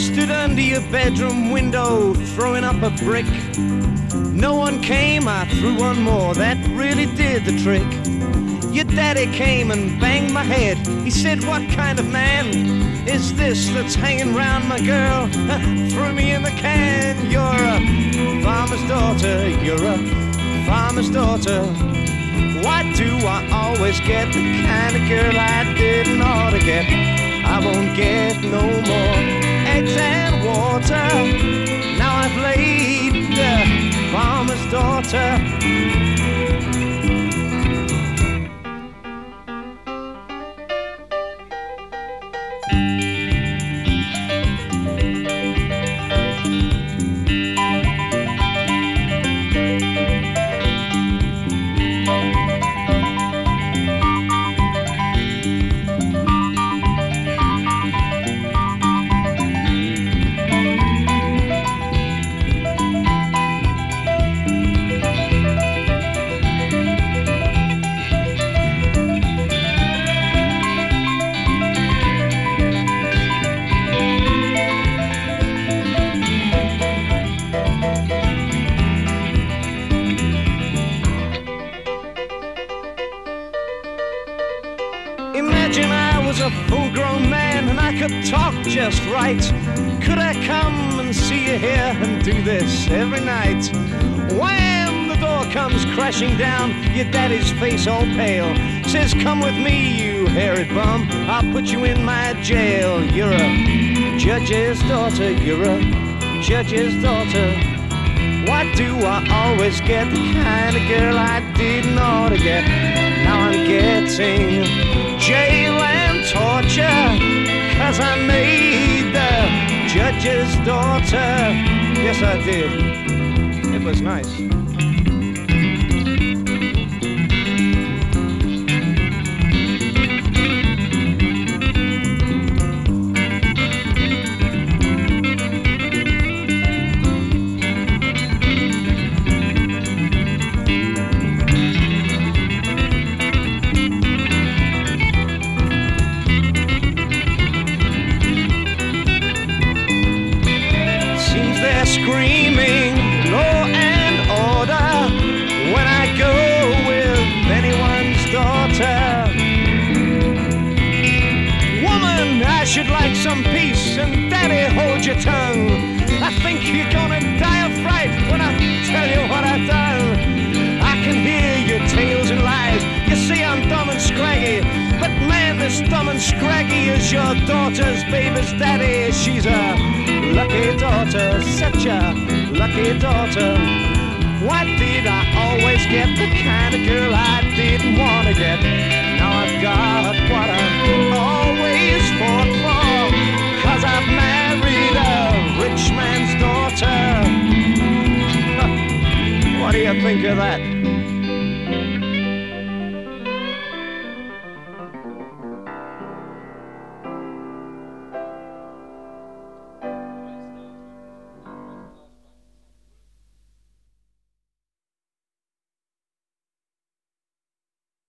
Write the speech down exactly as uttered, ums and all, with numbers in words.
stood under your bedroom window throwing up a brick. No one came, I threw one more, that really did the trick. Your daddy came and banged my head. He said, what kind of man is this that's hanging round my girl? Threw me in the can. You're a farmer's daughter, you're a farmer's daughter. Why do I always get the kind of girl I didn't ought to get? I won't get no more eggs and water. Now I've laid the farmer's daughter. Imagine I was a full-grown man and I could talk just right. Could I come and see you here and do this every night? Wham! The door comes crashing down, your daddy's face all pale. Says, come with me, you hairy bum, I'll put you in my jail. You're a judge's daughter, you're a judge's daughter. Why do I always get the kind of girl I didn't ought to get? Now I'm getting jail and torture, 'cause I made the judge's daughter. Yes, I did. It was nice. Screaming law and order when I go with anyone's daughter. Woman, I should like some peace, and daddy, hold your tongue. I think you're gonna die of fright when I tell you what I've done. I can hear your tales and lies. You say I'm dumb and scraggy, but man, this dumb and scraggy is your daughter's baby's daddy. She's a lucky daughter, such a lucky daughter. Why did I always get the kind of girl I didn't want to get? Now I've got what I always fought for, 'cause I've married a rich man's daughter. What do you think of that?